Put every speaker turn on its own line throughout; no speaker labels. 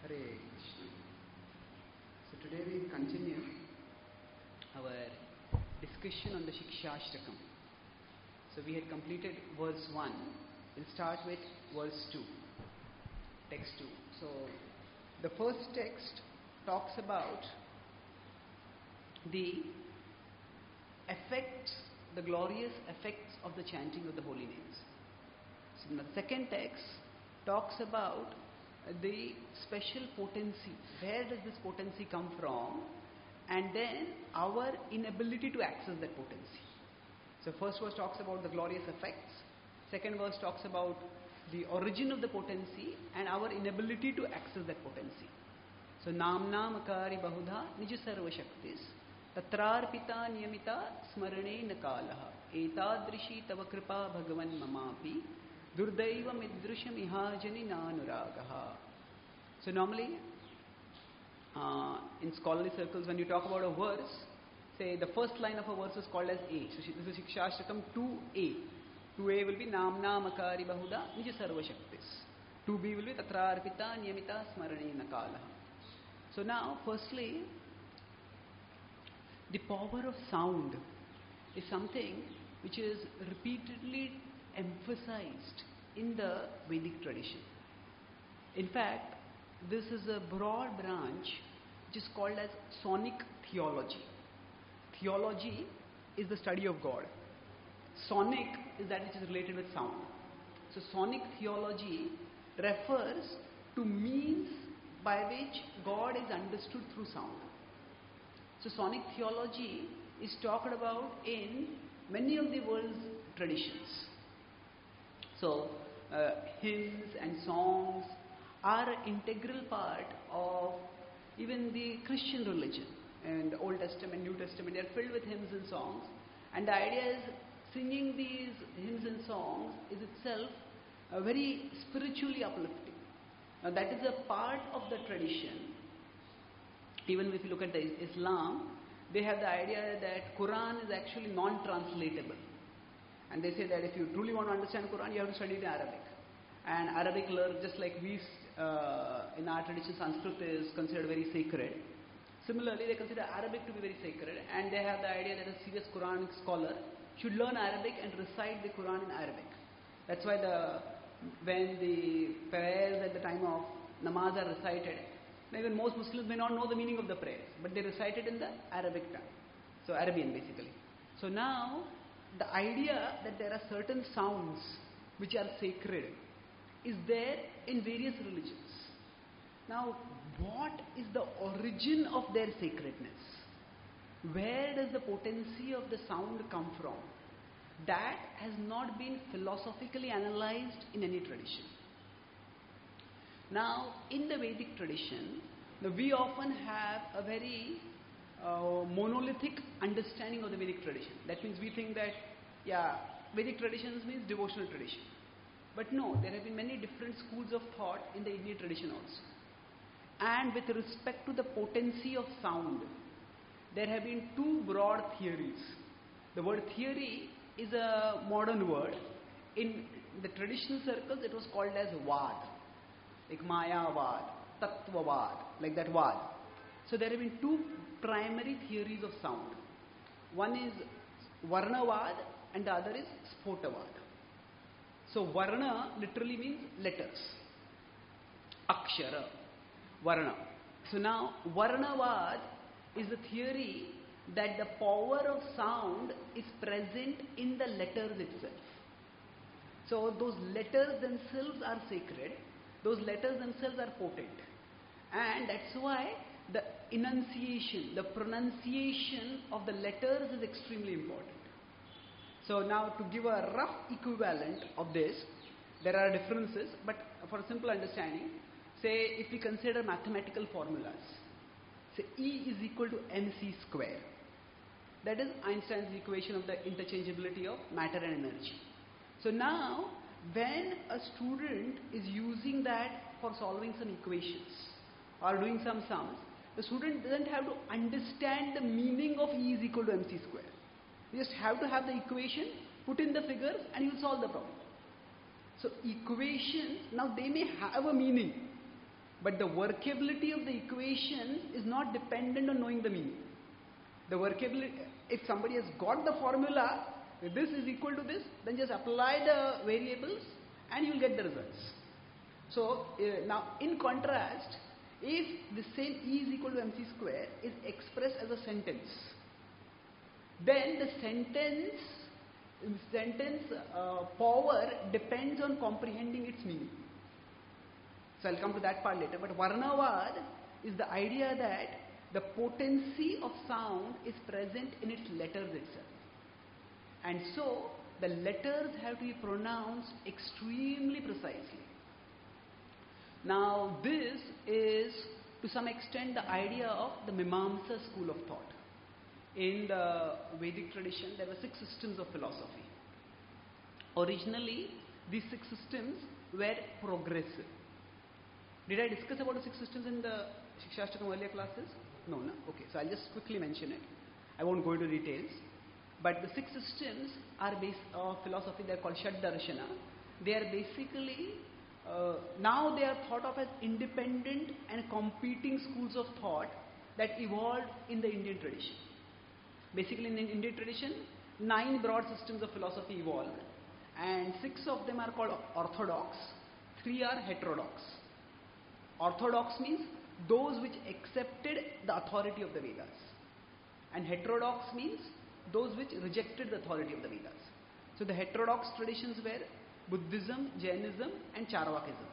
Hare Krishna. So today we continue our discussion on the Shikshashtakam. So we had completed verse 1. We'll start with verse 2. Text 2. So the first text talks about the effects, the glorious effects of the chanting of the holy names. So the second text talks about the special potency. Where does this potency come from? And then our inability to access that potency. So first verse talks about the glorious effects. Second verse talks about the origin of the potency and our inability to access that potency. So namna makari bahudha nija sarva shaktis tatrarpita niyamita smarane nakalaha etadrishi tava kripa bhagavan mamapi Durdaiva midrusham ihajani nanuragaha. So normally, in scholarly circles, when you talk about a verse, say the first line of a verse is called as A. So this is Shikshashtakam 2A. 2A will be Namna Makari Bahuda Nija Sarva Shaktis. 2B will be Tatrarpita Niyamita Smarane Nakalaha. So now, firstly, the power of sound is something which is repeatedly emphasized in the Vedic tradition. In fact, this is a broad branch which is called as sonic theology. Theology is the study of God. Sonic is that which is related with sound. So sonic theology refers to means by which God is understood through sound. So sonic theology is talked about in many of the world's traditions. So, hymns and songs are an integral part of even the Christian religion. And the Old Testament, New Testament, they are filled with hymns and songs. And the idea is singing these hymns and songs is itself very spiritually uplifting. Now that is a part of the tradition. Even if you look at the Islam, they have the idea that Quran is actually non-translatable. And they say that if you truly want to understand Quran, you have to study it in Arabic. And Arabic learn, just like we, in our tradition, Sanskrit is considered very sacred. Similarly, they consider Arabic to be very sacred. And they have the idea that a serious Quranic scholar should learn Arabic and recite the Quran in Arabic. That's why when the prayers at the time of namaz are recited, even most Muslims may not know the meaning of the prayers, but they recite it in the Arabic tongue. So Arabian basically. So now, the idea that there are certain sounds which are sacred is there in various religions. Now, what is the origin of their sacredness? Where does the potency of the sound come from? That has not been philosophically analyzed in any tradition. Now, in the Vedic tradition, we often have a very monolithic understanding of the Vedic tradition. That means we think that, Vedic traditions means devotional tradition. But no, there have been many different schools of thought in the Indian tradition also. And with respect to the potency of sound, there have been two broad theories. The word theory is a modern word. In the traditional circles, it was called as Vad, like Mayavad, Tattvavad, like that Vad. So there have been two primary theories of sound. One is Varnavad and the other is Spotavad. So Varna literally means letters. Akshara, Varna. So now Varnavad is the theory that the power of sound is present in the letters itself. So those letters themselves are sacred. Those letters themselves are potent. And that's why the enunciation, the pronunciation of the letters is extremely important. So now to give a rough equivalent of this, there are differences, but for a simple understanding, say if we consider mathematical formulas, say E is equal to mc square. That is Einstein's equation of the interchangeability of matter and energy. So now, when a student is using that for solving some equations or doing some sums, the student doesn't have to understand the meaning of E is equal to mc square. You just have to have the equation, put in the figures, and you will solve the problem. So equations, now they may have a meaning, But the workability of the equation is not dependent on knowing the meaning. The workability, if somebody has got the formula, if this is equal to this, then just apply the variables and you will get the results. So now in contrast, if the same E is equal to mc square is expressed as a sentence, then the sentence power depends on comprehending its meaning. So I'll come to that part later. But Varnavad is the idea that the potency of sound is present in its letters itself. And so the letters have to be pronounced extremely precisely. Now this is to some extent the idea of the Mimamsa school of thought. In the Vedic tradition there were 6 systems of philosophy. Originally these 6 systems were progressive. Did I discuss about the 6 systems in the Shikshashtakam earlier classes? No, no? Okay, so I'll just quickly mention it. I won't go into details. But the 6 systems are based of philosophy, they are called Shad Darshana. They are basically, now they are thought of as independent and competing schools of thought that evolved in the Indian tradition. Basically in the Indian tradition, 9 broad systems of philosophy evolved. And 6 of them are called orthodox, 3 are heterodox. Orthodox means those which accepted the authority of the Vedas. And heterodox means those which rejected the authority of the Vedas. So the heterodox traditions were Buddhism, Jainism and Charvakism.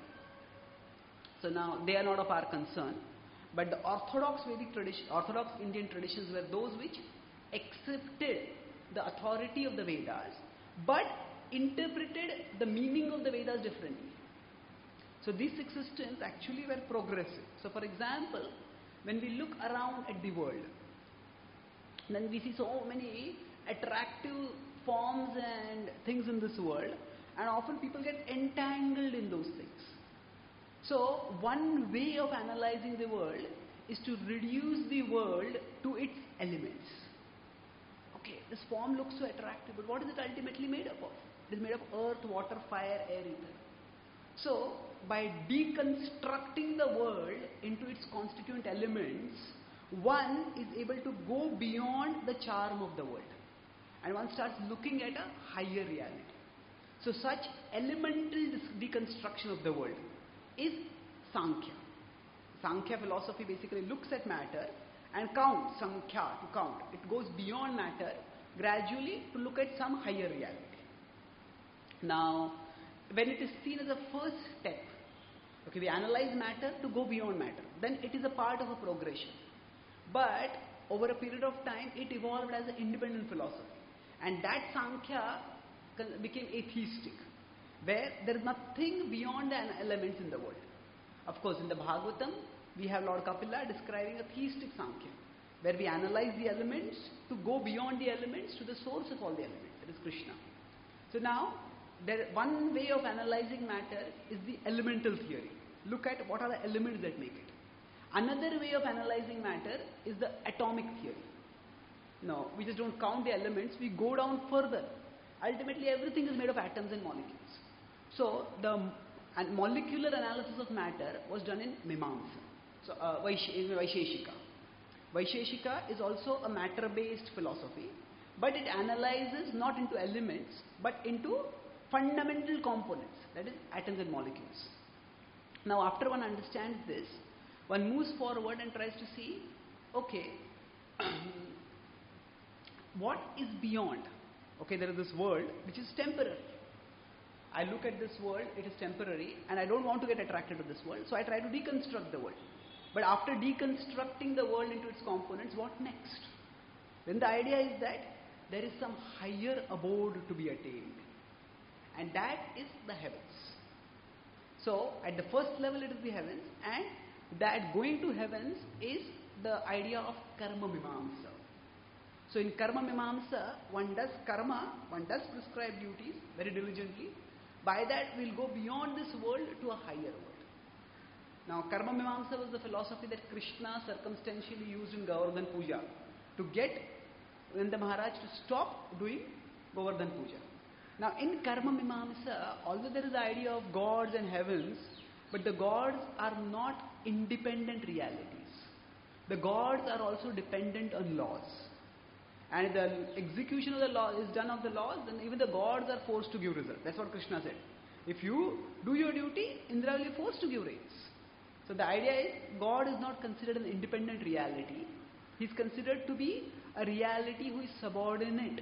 So now they are not of our concern. But the orthodox Vedic tradition, orthodox Indian traditions were those which accepted the authority of the Vedas but interpreted the meaning of the Vedas differently. So these 6 systems actually were progressive. So for example, when we look around at the world, then we see so many attractive forms and things in this world, and often people get entangled in those things. So one way of analyzing the world is to reduce the world to its elements. Okay, this form looks so attractive, but what is it ultimately made up of? It is made of earth, water, fire, air, ether. So by deconstructing the world into its constituent elements, one is able to go beyond the charm of the world. And one starts looking at a higher reality. So such elemental deconstruction of the world is Sankhya. Sankhya philosophy basically looks at matter and counts, Sankhya, to count. It goes beyond matter gradually to look at some higher reality. Now, when it is seen as a first step, okay, we analyze matter to go beyond matter, then it is a part of a progression. But over a period of time, it evolved as an independent philosophy. And that Sankhya became atheistic, where there is nothing beyond the elements in the world. Of course, in the Bhagavatam, we have Lord Kapila describing a theistic Sankhya, where we analyze the elements to go beyond the elements to the source of all the elements, that is Krishna. So now, one way of analyzing matter is the elemental theory. Look at what are the elements that make it. Another way of analyzing matter is the atomic theory. No, we just don't count the elements, we go down further. Ultimately, everything is made of atoms and molecules. So, the molecular analysis of matter was done in Mimamsa, so Vaisheshika. Vaisheshika is also a matter-based philosophy, but it analyzes not into elements, but into fundamental components, that is atoms and molecules. Now after one understands this, one moves forward and tries to see, okay, what is beyond? Okay, there is this world which is temporary. I look at this world, it is temporary, and I don't want to get attracted to this world, so I try to deconstruct the world. But after deconstructing the world into its components, what next? Then the idea is that there is some higher abode to be attained. And that is the heavens. So, at the first level it is the heavens, and that going to heavens is the idea of Karma Mimamsa. So, in Karma Mimamsa, one does karma, one does prescribe duties very diligently. By that, we will go beyond this world to a higher world. Now, Karma Mimamsa was the philosophy that Krishna circumstantially used in Govardhan Puja to get Nanda Maharaj to stop doing Govardhan Puja. Now in Karma Mimamsa, although there is the idea of gods and heavens, But the gods are not independent realities. The gods are also dependent on laws. And if the execution of the law is done of the laws, then even the gods are forced to give result. That's what Krishna said. If you do your duty, Indra will be forced to give rains. So the idea is, God is not considered an independent reality. He is considered to be a reality who is subordinate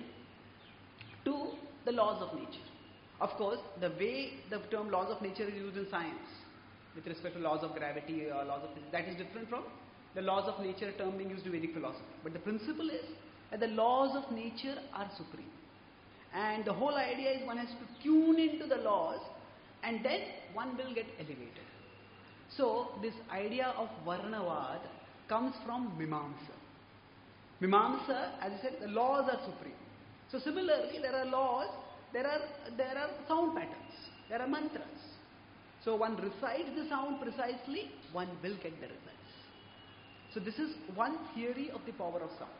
to the laws of nature. Of course, the way the term laws of nature is used in science, with respect to laws of gravity or laws of physics, that is different from the laws of nature term being used in Vedic philosophy. But the principle is that the laws of nature are supreme. And the whole idea is one has to tune into the laws, and then one will get elevated. So this idea of Varnavad comes from Mimamsa. Mimamsa, as I said, the laws are supreme. So similarly, there are laws, there are sound patterns, there are mantras. So one recites the sound precisely, one will get the results. So this is one theory of the power of sound.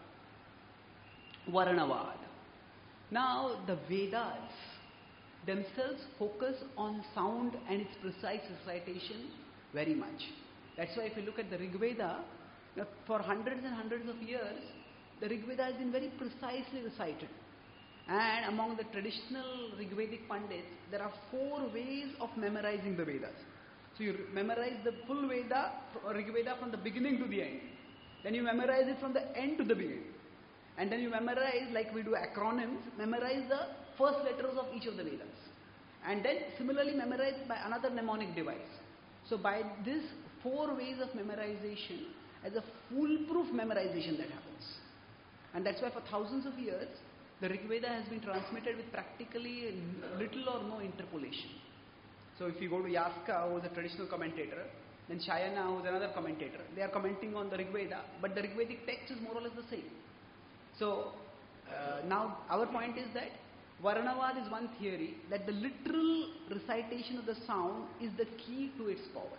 Varnavad. Now the Vedas themselves focus on sound and its precise recitation very much. That's why if you look at the Rig Veda, for hundreds and hundreds of years, the Rig Veda has been very precisely recited. And among the traditional Rigvedic Pandits, there are 4 ways of memorizing the Vedas. So you memorize the full Veda, Rig Veda from the beginning to the end. Then you memorize it from the end to the beginning. And then you memorize, like we do acronyms, memorize the first letters of each of the Vedas. And then similarly memorize by another mnemonic device. So by this 4 ways of memorization, as a foolproof memorization that happens. And that's why for thousands of years, the Rig Veda has been transmitted with practically little or no interpolation. So if you go to Yaska, who is a traditional commentator, then Shayana, who is another commentator, they are commenting on the Rig Veda, but the Rig Vedic text is more or less the same. So now our point is that Varnavad is one theory, that the literal recitation of the sound is the key to its power.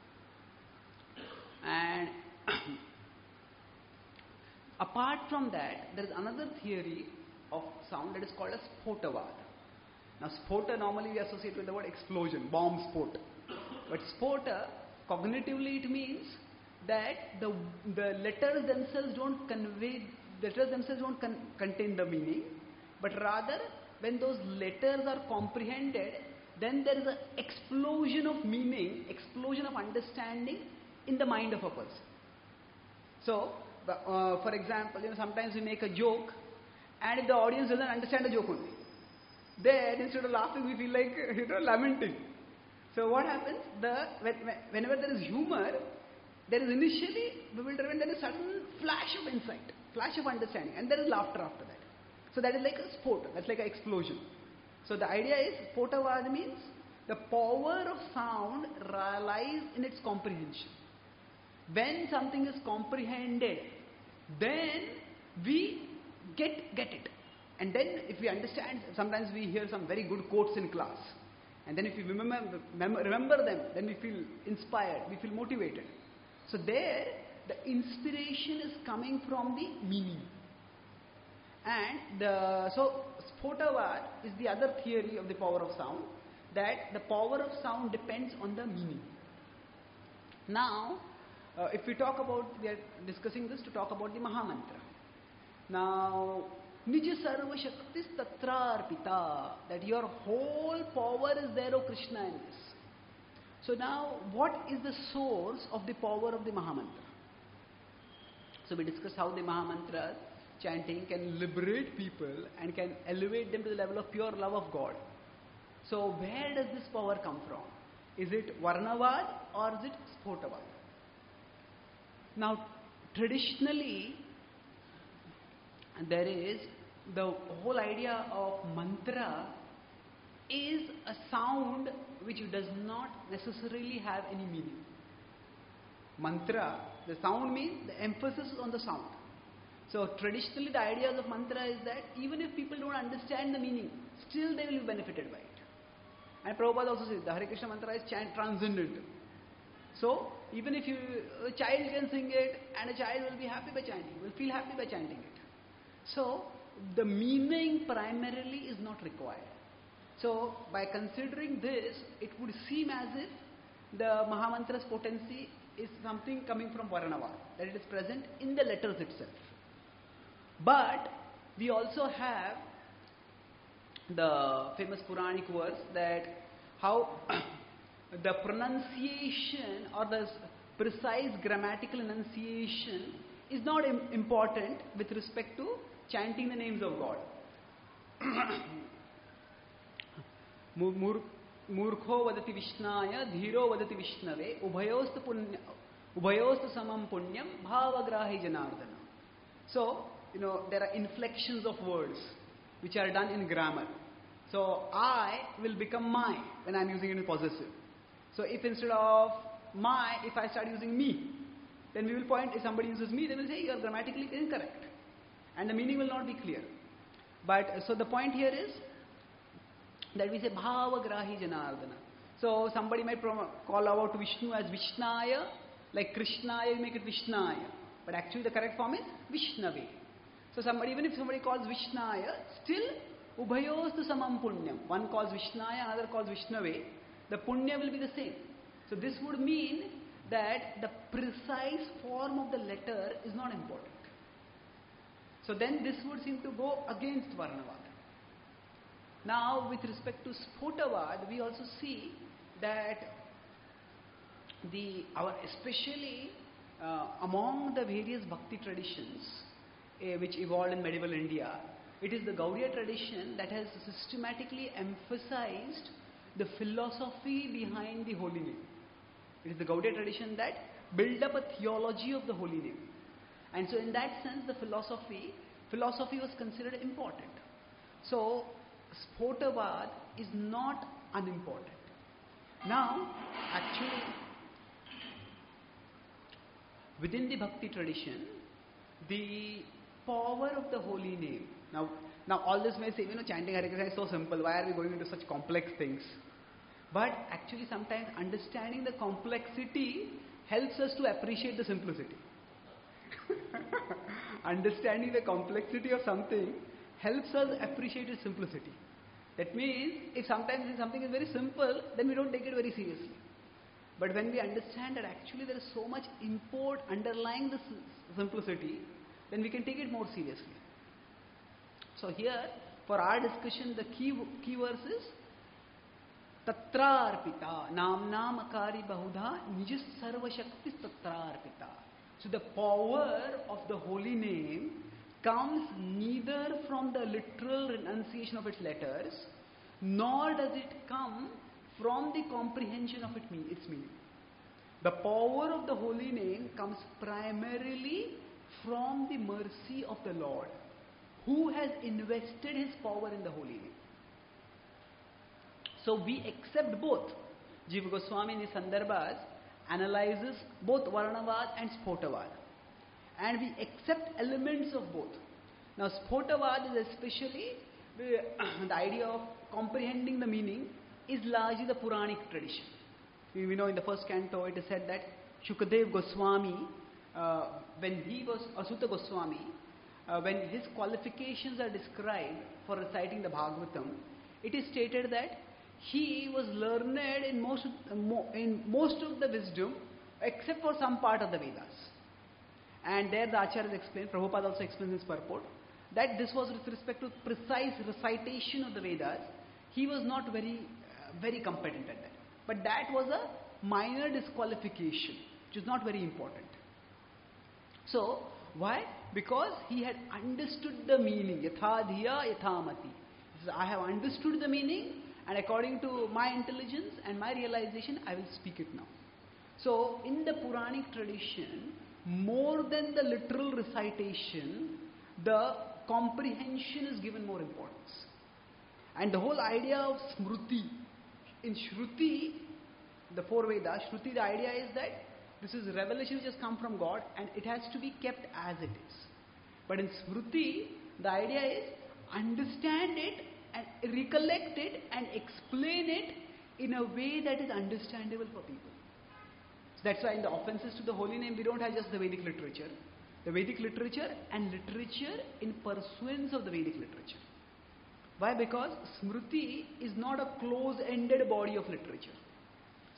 And apart from that, there is another theory of sound that is called as Spotavad. Now spota normally we associate with the word explosion, bomb spot. But spota, cognitively it means that the letters themselves don't contain the meaning, but rather when those letters are comprehended, then there is an explosion of meaning, explosion of understanding in the mind of a person. So, for example, sometimes we make a joke, and if the audience doesn't understand the joke only, then instead of laughing, we feel like lamenting. So what happens? Whenever there is humor, there is initially bewilderment, there is sudden flash of insight, flash of understanding, and there is laughter after that. So that is like a spot, that's like an explosion. So the idea is, Spotavad means the power of sound lies in its comprehension. When something is comprehended, then we get it. And then if we understand, sometimes we hear some very good quotes in class. And then if we remember them, then we feel inspired, we feel motivated. So there, the inspiration is coming from the meaning. And so Spotavad is the other theory of the power of sound, that the power of sound depends on the meaning. Now, if we talk about, we are discussing this to talk about the Mahamantra. Now, Nija Sarva Shaktis Tatra Arpita, that your whole power is there, O Krishna, in this. So now, what is the source of the power of the Mahamantra? So we discussed how the Mahamantra chanting can liberate people and can elevate them to the level of pure love of God. So where does this power come from? Is it Varnavad or is it Spotavad? Now, traditionally, there is the whole idea of mantra is a sound which does not necessarily have any meaning. Mantra, the sound means the emphasis is on the sound. So traditionally the ideas of mantra is that even if people don't understand the meaning, still they will be benefited by it. And Prabhupada also says the Hare Krishna mantra is transcendental. So even if a child can sing it, and a child will be happy by chanting, will feel happy by chanting it. So the meaning primarily is not required. So by considering this, it would seem as if the Mahamantra's potency is something coming from Varnavada, that it is present in the letters itself. But we also have the famous Puranic verse that how the pronunciation or the precise grammatical enunciation is not important with respect to chanting the names of God. Murkho vadati Vishnaya, Dhiro vadati Vishnave, Ubhayostu samam punyam, bhavagrahi janardana. So, there are inflections of words which are done in grammar. So, I will become my when I am using it in possessive. So, if instead of my, if I start using me, then we will point, if somebody uses me, they will say you are grammatically incorrect. And the meaning will not be clear. But, so the point here is that we say bhavagrahi janardana. So, somebody might call out to Vishnu as Vishnaya, like Krishnaya, you make it Vishnaya. But actually the correct form is Vishnave. So, even if somebody calls Vishnaya, still Ubhayostu samam punyam. One calls Vishnaya, another calls Vishnave. The punya will be the same. So, this would mean that the precise form of the letter is not important. So, then this would seem to go against Varnavada. Now, with respect to Spotavad, we also see that especially among the various bhakti traditions which evolved in medieval India, it is the Gaudiya tradition that has systematically emphasized the philosophy behind the holy name. It is the Gaudiya tradition that built up a theology of the holy name. And so in that sense, the philosophy was considered important. So, Spotavad is not unimportant. Now, actually, within the bhakti tradition, the power of the holy name. Now all this may say, chanting Hare Krishna is so simple. Why are we going into such complex things? But actually, sometimes understanding the complexity helps us to appreciate the simplicity. Understanding the complexity of something helps us appreciate its simplicity. That means, if sometimes something is very simple, then we don't take it very seriously. But when we understand that actually there is so much import underlying the simplicity, then we can take it more seriously. So here, for our discussion, the key verse is Tatrarpita, Namnam Akari Bahudha, Nijis Sarva Shakti Tatrarpita. So the power of the holy name comes neither from the literal enunciation of its letters, nor does it come from the comprehension of its meaning. The power of the holy name comes primarily from the mercy of the Lord, who has invested his power in the holy name. So we accept both. Jiva Goswami in his Sandarbhas analyzes both Varnavad and Spotavad. And we accept elements of both. Now Spotavad is especially the idea of comprehending the meaning is largely the Puranic tradition. We know in the first canto it is said that Shukadev Goswami, when he was Asuta Goswami, when his qualifications are described for reciting the Bhagavatam, it is stated that he was learned in most of the wisdom except for some part of the Vedas. And there the Acharyas explain, Prabhupada also explains his purport, that this was with respect to precise recitation of the Vedas. He was not very competent at that. But that was a minor disqualification, which is not very important. So, why? Because he had understood the meaning. Yatha dhiya yathamati. He says, I have understood the meaning, and according to my intelligence and my realization, I will speak it now. So, in the Puranic tradition, more than the literal recitation, the comprehension is given more importance. And the whole idea of Smruti, in Shruti, the four Vedas, Shruti, the idea is that this is revelation which has come from God and it has to be kept as it is. But in Smruti, the idea is understand it and recollect it and explain it in a way that is understandable for people. So that's why in the offenses to the holy name, we don't have just the Vedic literature. The Vedic literature and literature in pursuance of the Vedic literature. Why? Because Smriti is not a close-ended body of literature.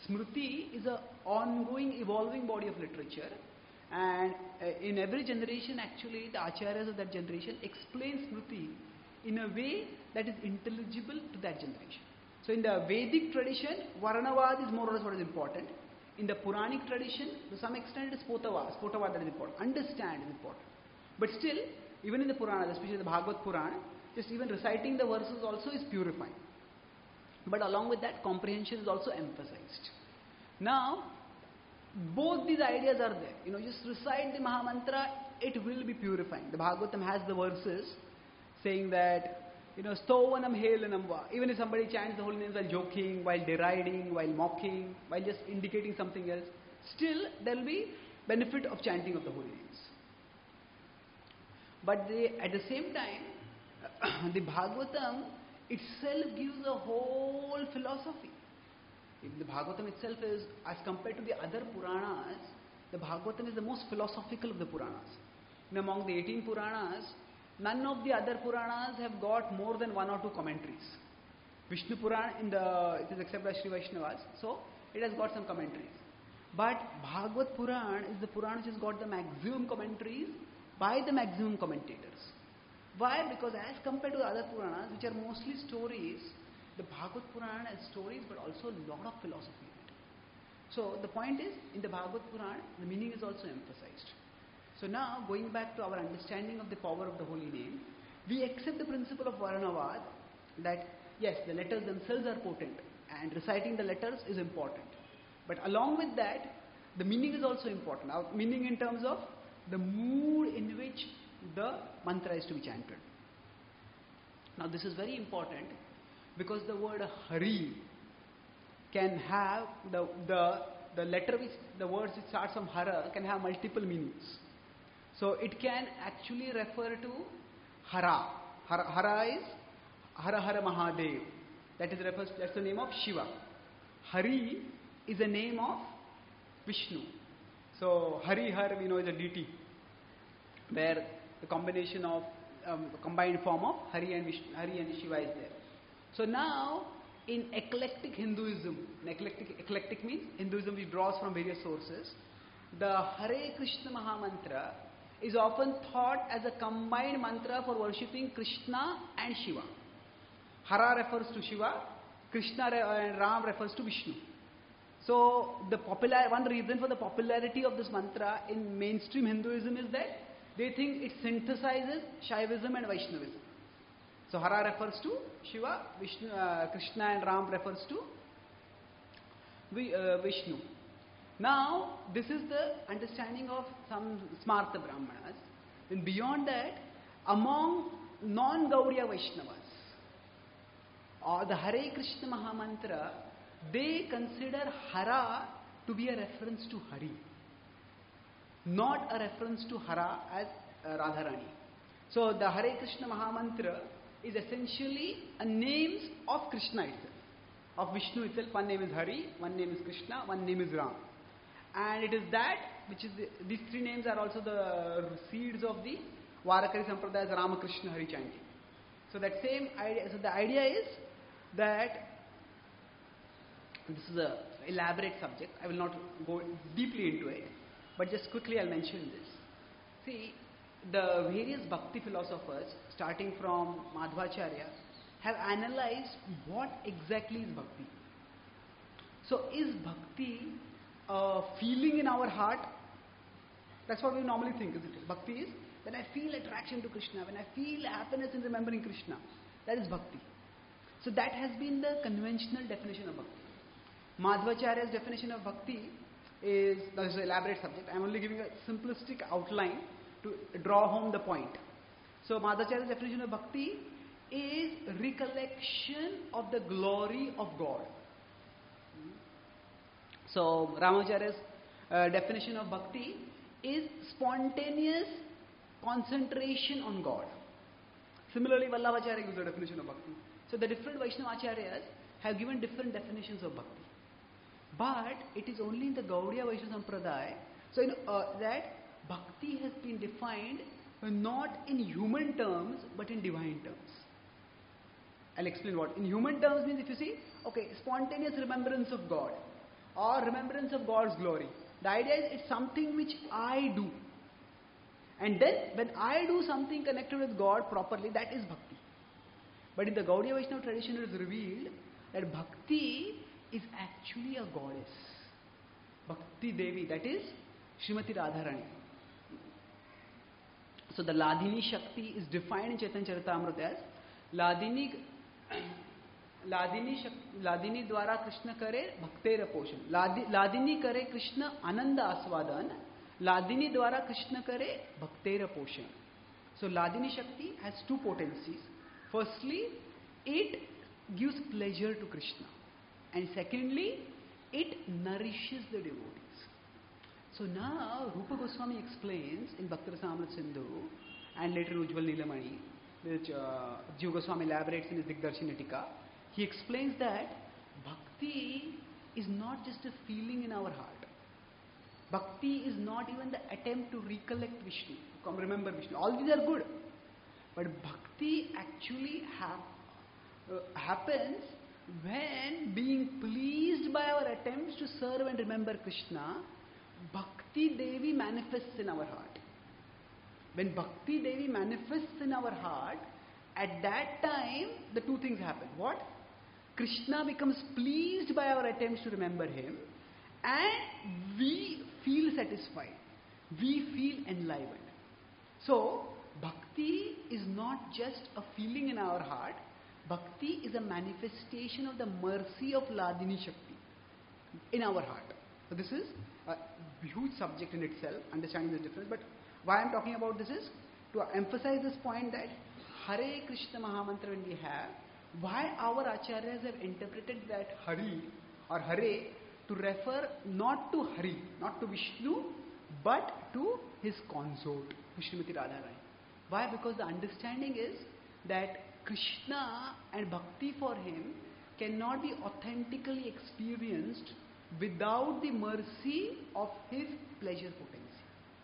Smriti is an ongoing, evolving body of literature, and in every generation, actually, the acharyas of that generation explain Smriti in a way that is intelligible to that generation. So, in the Vedic tradition, Varnavad is more or less what is important. In the Puranic tradition, to some extent, it is Spotavad that is important. Understand is important. But still, even in the Puranas, especially the Bhagavad Purana, just even reciting the verses also is purifying. But along with that, comprehension is also emphasized. Now, both these ideas are there. Just recite the Mahamantra, it will be purifying. The Bhagavatam has the verses saying that, Stovanam Helanam Va. Even if somebody chants the holy names while joking, while deriding, while mocking, while just indicating something else, still there will be benefit of chanting of the holy names. But at the same time, the Bhagavatam itself gives a whole philosophy. The Bhagavatam itself is, as compared to the other Puranas, the Bhagavatam is the most philosophical of the Puranas. Among the 18 Puranas, none of the other Puranas have got more than one or two commentaries. Vishnu Purana, it is accepted by Sri Vaishnavas, so it has got some commentaries. But Bhagavad Purana is the Purana which has got the maximum commentaries by the maximum commentators. Why? Because as compared to the other Puranas, which are mostly stories, the Bhagavad Purana has stories but also a lot of philosophy in it. So the point is, in the Bhagavad Purana, the meaning is also emphasized. So now, going back to our understanding of the power of the holy name, we accept the principle of Varnavad that yes, the letters themselves are potent and reciting the letters is important. But along with that, the meaning is also important. Our meaning in terms of the mood in which the mantra is to be chanted. Now this is very important because the word Hari can have the letter which the words which starts from Hara can have multiple meanings. So it can actually refer to Hara. Hara is Hara Hara Mahadev. That's the name of Shiva. Hari is a name of Vishnu. So Hari Har we know is a deity, where the combination of combined form of Hari and Shiva is there. So now in eclectic Hinduism, eclectic means Hinduism which draws from various sources, the Hare Krishna Mahamantra is often thought as a combined mantra for worshipping Krishna and Shiva. Hara refers to Shiva, Krishna and Ram refers to Vishnu. So one reason for the popularity of this mantra in mainstream Hinduism is that they think it synthesizes Shaivism and Vaishnavism. So Hara refers to Shiva, Krishna and Ram refers to Vishnu. Now, this is the understanding of some Smarta Brahmanas. And beyond that, among non-Gaudiya Vaishnavas, or the Hare Krishna Mahamantra, they consider Hara to be a reference to Hari, not a reference to Hara as Radharani. So, the Hare Krishna Mahamantra is essentially a names of Krishna itself, of Vishnu itself. One name is Hari, one name is Krishna, one name is Ram. And it is that which is these three names are also the seeds of the Varakari Sampradaya as Ramakrishna Hari chanting. So that same idea. So the idea is that this is an elaborate subject. I will not go deeply into it, but just quickly I'll mention this. See, the various bhakti philosophers, starting from Madhvacharya, have analyzed what exactly is bhakti. So is bhakti a feeling in our heart? That's what we normally think, isn't it? Bhakti is when I feel attraction to Krishna, when I feel happiness in remembering Krishna. That is bhakti. So that has been the conventional definition of bhakti. Madhvacharya's definition of bhakti is an elaborate subject. I am only giving a simplistic outline to draw home the point. So Madhvacharya's definition of bhakti is recollection of the glory of God. So Ramacharya's definition of bhakti is spontaneous concentration on God. Similarly, Vallabhacharya gives a definition of bhakti. So the different Vaishnavacharyas have given different definitions of bhakti. But it is only in the Gaudiya Vaishnava Sampradaya that bhakti has been defined not in human terms but in divine terms. I'll explain what. In human terms means, if you see, spontaneous remembrance of God. or remembrance of God's glory. The idea is it's something which I do. And then when I do something connected with God properly, that is bhakti. But in the Gaudiya Vaishnava tradition, it is revealed that bhakti is actually a goddess. Bhakti Devi, that is Srimati Radharani. So the Ladini Shakti is defined in Chaitanya Charitamrita as Ladini द्वारा कृष्ण करे भक्तेर पोषण. लादिनी करे कृष्ण आनंद आस्वादन. Ladini द्वारा कृष्ण करे भक्तेर पोषण. So Ladini Shakti has two potencies. Firstly, it gives pleasure to Krishna, and secondly, it nourishes the devotees. So now Rupa Goswami explains in Bhakti-Rasamrita Sindhu and later in Ujjwal Nilamani, which Jiva Goswami elaborates in his Digdarshan Tika. He explains that bhakti is not just a feeling in our heart. Bhakti is not even the attempt to recollect Vishnu, to remember Vishnu. All these are good. But bhakti actually happens when, being pleased by our attempts to serve and remember Krishna, Bhakti Devi manifests in our heart. When Bhakti Devi manifests in our heart, at that time, the two things happen. What? Krishna becomes pleased by our attempts to remember him, and we feel satisfied. We feel enlivened. So, bhakti is not just a feeling in our heart. Bhakti is a manifestation of the mercy of Ladini Shakti in our heart. So this is a huge subject in itself, understanding the difference. But why I am talking about this is to emphasize this point that Hare Krishna Mahamantra when we have, why our acharyas have interpreted that Hari or Hare to refer not to Hari, not to Vishnu, but to his consort, Srimati Radharani. Why? Because the understanding is that Krishna and bhakti for him cannot be authentically experienced without the mercy of his pleasure potency.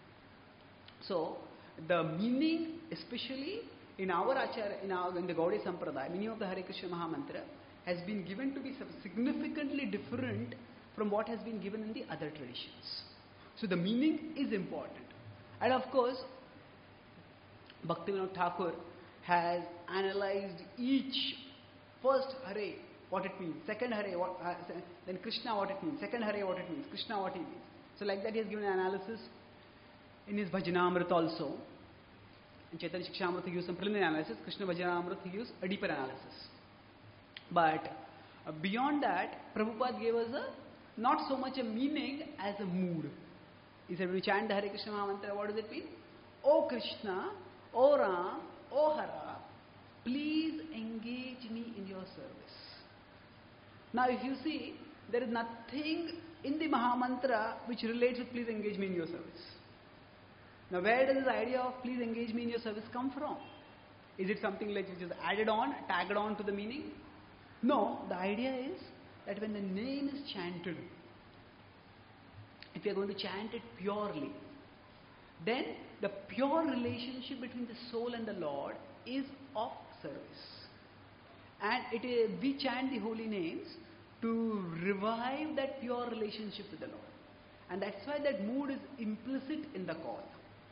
So, the meaning, especially in our Acharya, in the Gaudiya Sampradaya, meaning of the Hare Krishna Mahamantra has been given to be significantly different from what has been given in the other traditions. So the meaning is important. And of course, Bhaktivinoda Thakur has analyzed each, first Hare, what it means, second Hare, then Krishna, what it means, second Hare, what it means, Krishna, what it means. So like that he has given an analysis in his Bhajanamrita also. In Chaitanya Shikshamrita he used some preliminary analysis, Krishna Bhajanamrita he used a deeper analysis. But beyond that, Prabhupada gave us not so much a meaning as a mood. He said, when we chant the Hare Krishna Mahamantra, what does it mean? O Krishna, O Ram, O Hara, please engage me in your service. Now if you see, there is nothing in the Mahamantra which relates with please engage me in your service. Now where does this idea of please engage me in your service come from? Is it something like which is added on, tagged on to the meaning? No, the idea is that when the name is chanted, if we are going to chant it purely, then the pure relationship between the soul and the Lord is of service. And we chant the holy names to revive that pure relationship with the Lord. And that's why that mood is implicit in the call.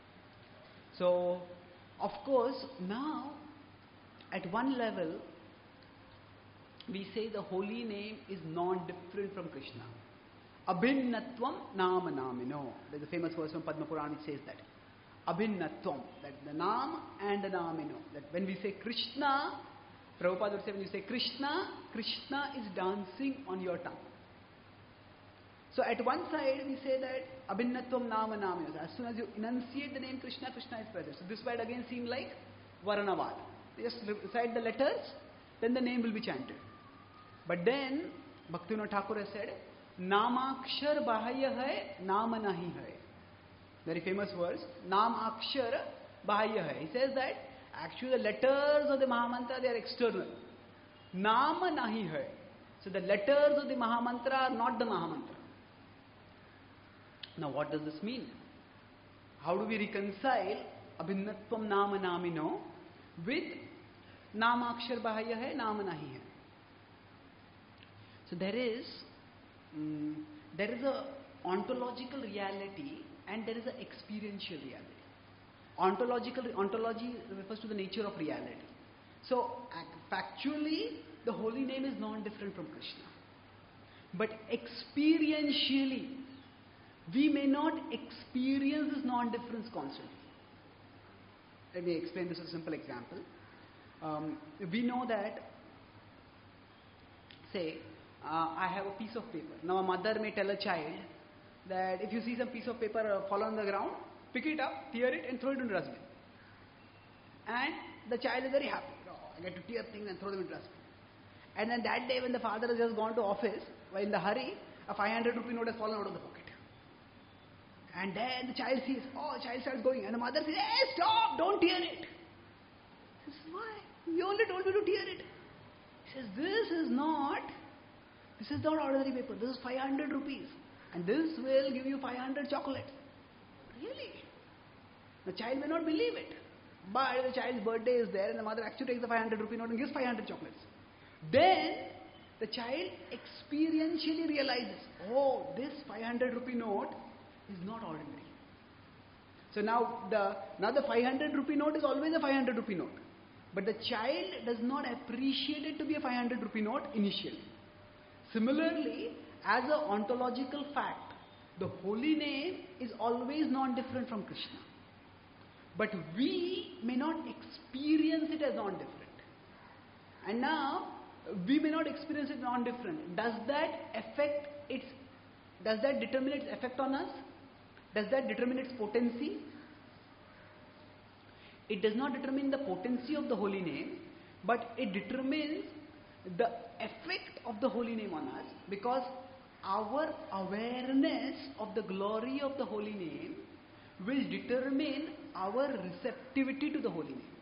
So, of course, now, at one level, we say the holy name is non-different from Krishna. Abhinnatvam nama namino. There's a famous verse from Padma Purana which says that. Abhinnatvam, that the nam and the namino. That when we say Krishna, Prabhupada would say when you say Krishna, Krishna is dancing on your tongue. So at one side we say that Abhinnatvam nama namino. As soon as you enunciate the name Krishna, Krishna is present. So this word again seems like Varanavad. Just recite the letters, then the name will be chanted. But then Bhaktivinoda Thakur has said, Namakshar bahaya hai, nama nahi hai. Very famous verse. Namakshar bahaya hai. He says that actually the letters of the Mahamantra, they are external. Nama nahi hai. So the letters of the Mahamantra are not the Mahamantra. Now what does this mean? How do we reconcile Abhinnatvam nama namino with Namakshar bahaya hai, nama nahi hai? So there is there is a ontological reality and there is an experiential reality. Ontology refers to the nature of reality. So factually, the holy name is non-different from Krishna. But experientially, we may not experience this non-difference constantly. Let me explain this with a simple example. We know that, say, I have a piece of paper. Now a mother may tell a child that if you see some piece of paper fall on the ground, pick it up, tear it and throw it into the dustbin. And the child is very happy. Oh, I get to tear things and throw them into the dustbin. And then that day when the father has just gone to office, while in the hurry, a 500 rupee note has fallen out of the pocket. And then the child sees, oh, the child starts going. And the mother says, hey, stop, don't tear it. He says, why? You only told me to tear it. He says, this is not ordinary paper. This is 500 rupees. And this will give you 500 chocolates. Really? The child may not believe it. But the child's birthday is there and the mother actually takes the 500 rupee note and gives 500 chocolates. Then the child experientially realizes, oh, this 500 rupee note is not ordinary. So now the 500 rupee note is always a 500 rupee note. But the child does not appreciate it to be a 500 rupee note initially. Similarly, as an ontological fact, the holy name is always non-different from Krishna. But we may not experience it as non-different. And now, we may not experience it non-different. Does that determine its effect on us? Does that determine its potency? It does not determine the potency of the holy name, but it determines the effect of the holy name on us, because our awareness of the glory of the holy name will determine our receptivity to the holy name.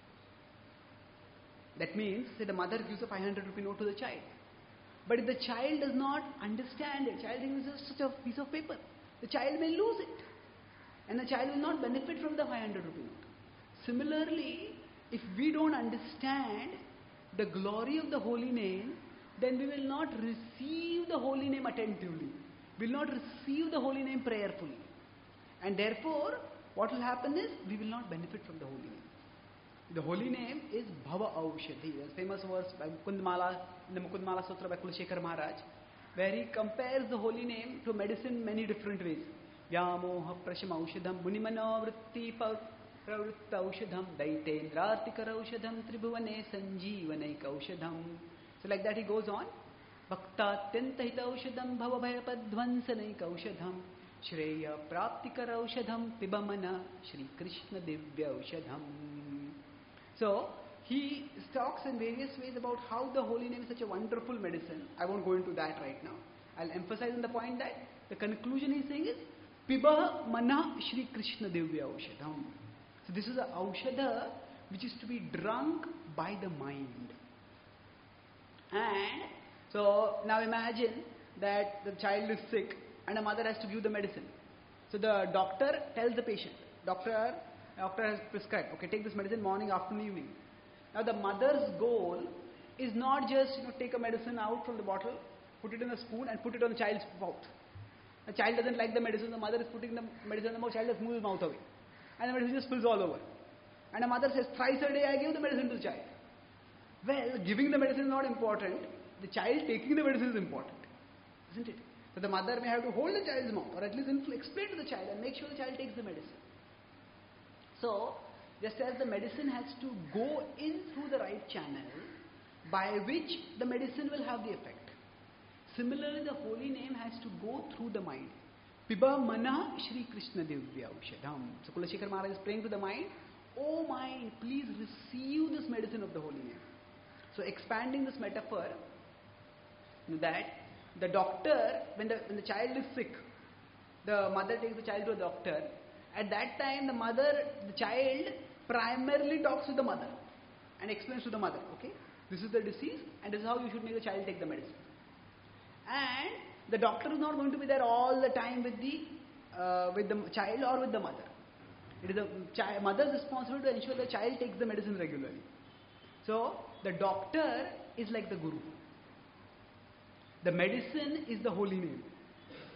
That means, say the mother gives a 500 rupee note to the child. But if the child does not understand it, child thinks it's just such a piece of paper, the child may lose it. And the child will not benefit from the 500 rupee note. Similarly, if we don't understand the glory of the holy name, then we will not receive the holy name attentively. We will not receive the holy name prayerfully. And therefore, what will happen is, we will not benefit from the holy name. The holy name is Bhava Aushadhi. There's a famous verse by Mukundmala, in the Mukundmala Sutra by Kulashekar Maharaj, where he compares the holy name to medicine in many different ways. Vyamoha prasham aushadham munimano vritti pravritta aushadham daitendrartikar aushadham tribhuvane sanjeevanaika aushadham. So like that he goes on. Bhaktatyantahita aushadham bhavabhayapadvansanaika aushadham shreya praptikar aushadham pibamana Shri Krishna divya aushadham. So he talks in various ways about how the holy name is such a wonderful medicine. I won't go into that right now. I'll emphasize on the point that the conclusion he's saying is Piba Mana Shri Krishna Divya Aushadham. So this is a Aushadha which is to be drunk by the mind. And so now imagine that the child is sick and a mother has to give the medicine. So the doctor tells the patient, doctor has prescribed, okay, take this medicine morning, afternoon, evening. Now the mother's goal is not just take a medicine out from the bottle, put it in a spoon and put it on the child's mouth. The child doesn't like the medicine, the mother is putting the medicine in the mouth, child just moves his mouth away. And the medicine just spills all over. And the mother says, thrice a day I give the medicine to the child. Well, giving the medicine is not important, the child taking the medicine is important. Isn't it? So the mother may have to hold the child's mouth, or at least explain to the child and make sure the child takes the medicine. So, just as the medicine has to go in through the right channel, by which the medicine will have the effect. Similarly, the holy name has to go through the mind. Piba Mana Shri Krishna Divya Aushadham. So Kulashekar Maharaj is praying to the mind, oh mind, please receive this medicine of the holy name. So expanding this metaphor, that the doctor, when the child is sick, the mother takes the child to a doctor. At that time, the child primarily talks with the mother and explains to the mother, okay, this is the disease and this is how you should make the child take the medicine. And the doctor is not going to be there all the time with the child or with the mother. It is the mother's responsibility to ensure the child takes the medicine regularly. So, the doctor is like the guru. The medicine is the holy name.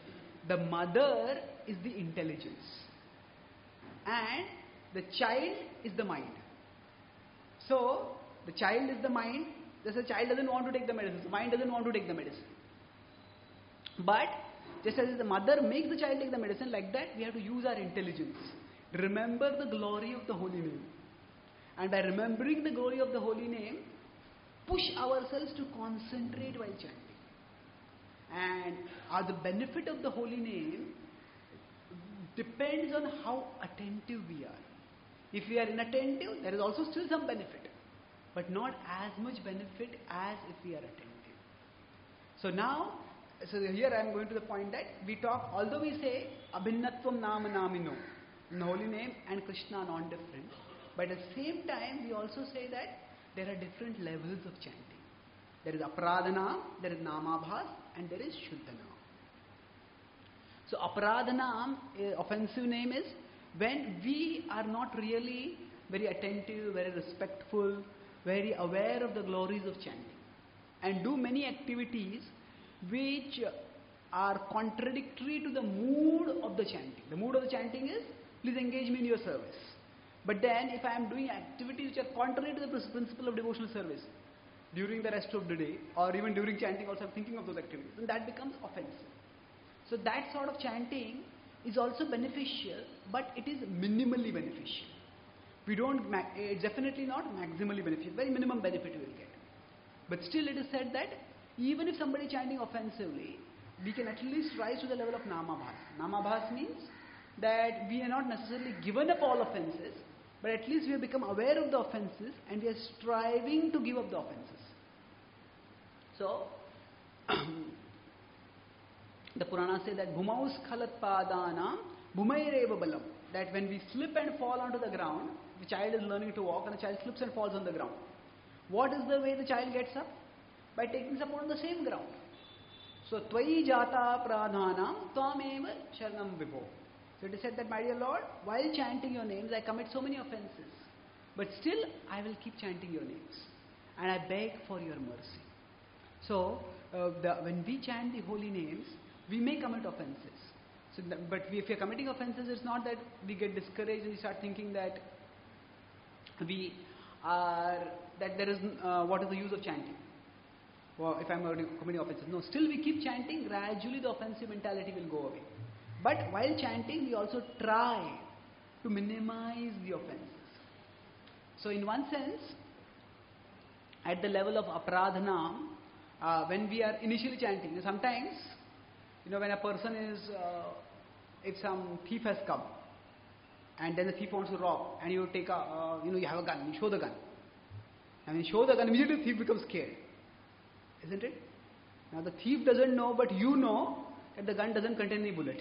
The mother is the intelligence and the child is the mind. So, the child is the mind. Just the child doesn't want to take the medicine. The mind doesn't want to take the medicine. But, just as the mother makes the child take the medicine, like that we have to use our intelligence. Remember the glory of the holy name. And by remembering the glory of the holy name, push ourselves to concentrate while chanting. And the benefit of the holy name depends on how attentive we are. If we are inattentive, there is also still some benefit, but not as much benefit as if we are attentive. So here I am going to the point that we talk, although we say Abhinnatvam Nama Namino, in the holy name and Krishna non-different, but at the same time we also say that there are different levels of chanting. There is Aparadhanam, there is Namabhas, and there is Shuddhanam. So Aparadhanam, offensive name, is when we are not really very attentive, very respectful, very aware of the glories of chanting, and do many activities which are contradictory to the mood of the chanting. The mood of the chanting is, please engage me in your service. But then if I am doing activities which are contrary to the principle of devotional service during the rest of the day, or even during chanting also I'm thinking of those activities, then that becomes offensive. So that sort of chanting is also beneficial, but it is minimally beneficial. It's definitely not maximally beneficial, very minimum benefit we will get. But still it is said that even if somebody is chanting offensively, we can at least rise to the level of Namabhas. Namabhas means that we are not necessarily given up all offenses, but at least we have become aware of the offenses and we are striving to give up the offenses. So, the Puranas say that Bhumaus Khalat Padanam Bhumaireva Balam, that when we slip and fall onto the ground, the child is learning to walk and the child slips and falls on the ground. What is the way the child gets up? By taking support on the same ground. So, Tvai Jata Pradhanam Tvameva Charanam Vibho. So it is said that, my dear Lord, while chanting your names, I commit so many offenses. But still, I will keep chanting your names. And I beg for your mercy. So, when we chant the holy names, we may commit offenses. But if we are committing offenses, it's not that we get discouraged and we start thinking that there is, what is the use of chanting? Well, if I am committing offenses. No, still we keep chanting, gradually the offensive mentality will go away. But while chanting, we also try to minimize the offenses. So in one sense, at the level of Aparadhanam, when we are initially chanting, sometimes, when a person is, if some thief has come, and then the thief wants to rob, and you take you have a gun, you show the gun. And when you show the gun, immediately the thief becomes scared. Isn't it? Now the thief doesn't know, but you know that the gun doesn't contain any bullets.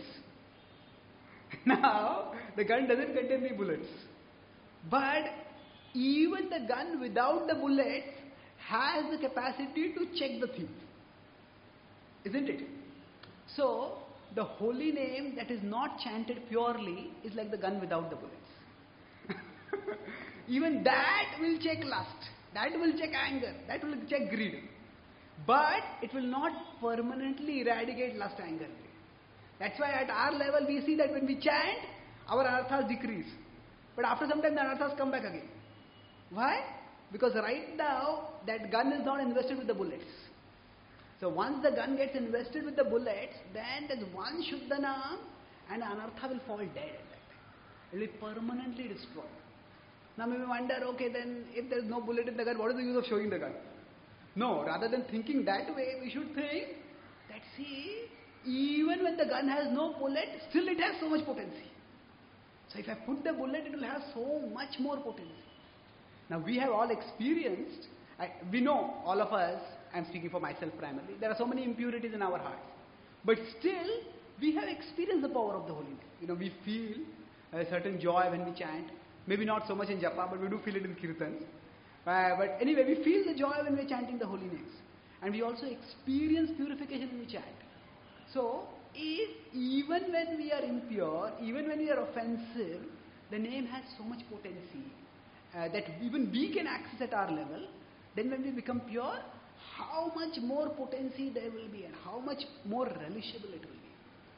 Now, the gun doesn't contain any bullets. But even the gun without the bullets has the capacity to check the thief. Isn't it? So, the holy name that is not chanted purely is like the gun without the bullets. Even that will check lust. That will check anger. That will check greed. But it will not permanently eradicate lust, anger, greed. That's why at our level we see that when we chant, our anarthas decrease. But after some time the anarthas come back again. Why? Because right now that gun is not invested with the bullets. So once the gun gets invested with the bullets, then there's one Shuddhanam and anartha will fall dead at that time. It will be permanently destroyed. Now maybe wonder, okay, then if there's no bullet in the gun, what is the use of showing the gun? No, rather than thinking that way, we should think that, see, even when the gun has no bullet, still it has so much potency. So if I put the bullet, it will have so much more potency. Now we have all experienced, we know, all of us, I am speaking for myself primarily, there are so many impurities in our hearts. But still, we have experienced the power of the holy name. We feel a certain joy when we chant. Maybe not so much in japa, but we do feel it in kirtans. But anyway, we feel the joy when we are chanting the holy names. And we also experience purification when we chant. So, even when we are impure, even when we are offensive, the name has so much potency that even we can access at our level. Then when we become pure, how much more potency there will be and how much more relishable it will be.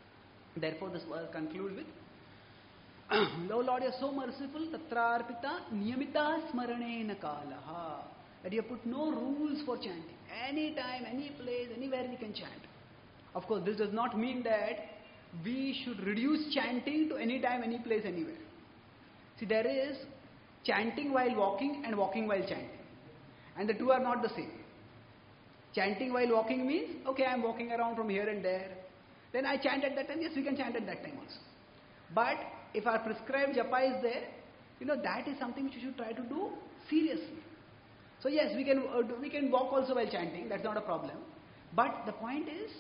Therefore, this verse concludes with, "Lo Lord, you are so merciful, tatrarpita niyamita smaranena kalaha." That you have put no rules for chanting. Any time, any place, anywhere we can chant. Of course, this does not mean that we should reduce chanting to any time, any place, anywhere. See, there is chanting while walking and walking while chanting. And the two are not the same. Chanting while walking means, okay, I am walking around from here and there. Then I chant at that time. Yes, we can chant at that time also. But if our prescribed japa is there, that is something which you should try to do seriously. So yes, we can walk also while chanting. That's not a problem. But the point is,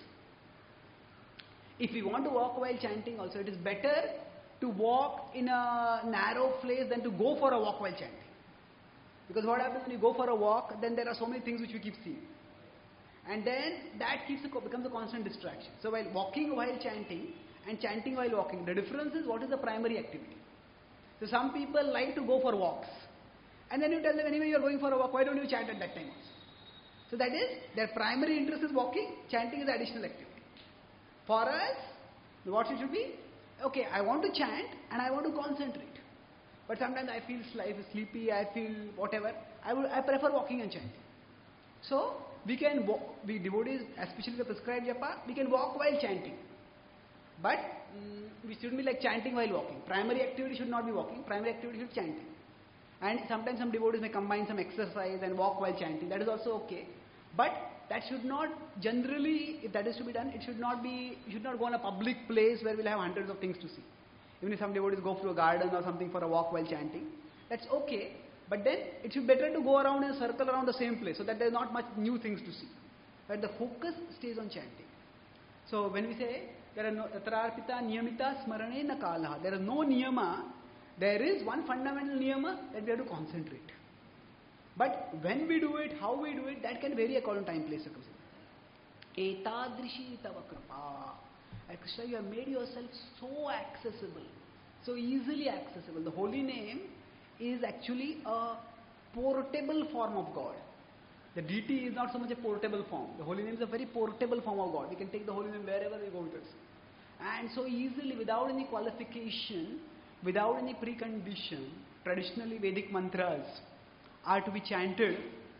if we want to walk while chanting also, it is better to walk in a narrow place than to go for a walk while chanting. Because what happens when you go for a walk, then there are so many things which we keep seeing. And then that becomes a constant distraction. So while walking while chanting and chanting while walking, the difference is what is the primary activity. So some people like to go for walks. And then you tell them, anyway you are going for a walk, why don't you chant at that time also? So that is, their primary interest is walking, chanting is the additional activity. For us, what it should be? Okay, I want to chant and I want to concentrate. But sometimes I feel sleepy, I feel whatever. I prefer walking and chanting. So, we devotees, especially the prescribed japa, we can walk while chanting. But we shouldn't be like chanting while walking. Primary activity should not be walking, primary activity should be chanting. And sometimes some devotees may combine some exercise and walk while chanting. That is also okay. But that should not, generally, if that is to be done, you should not go on a public place where we'll have hundreds of things to see. Even if some devotees go through a garden or something for a walk while chanting, that's okay. But then it should be better to go around in a circle around the same place so that there's not much new things to see. But the focus stays on chanting. So when we say there are no tatrarpita niyamita smaranena kalaha, there is no niyama, there is one fundamental niyama that we have to concentrate. But when we do it, how we do it, that can vary according to time, place, circumstance. Etadrishi tava kripa. And Krishna, you have made yourself so accessible, so easily accessible. The holy name is actually a portable form of God. The deity is not so much a portable form. The holy name is a very portable form of God. We can take the holy name wherever we go with us. And so easily, without any qualification, without any precondition, traditionally Vedic mantras are to be chanted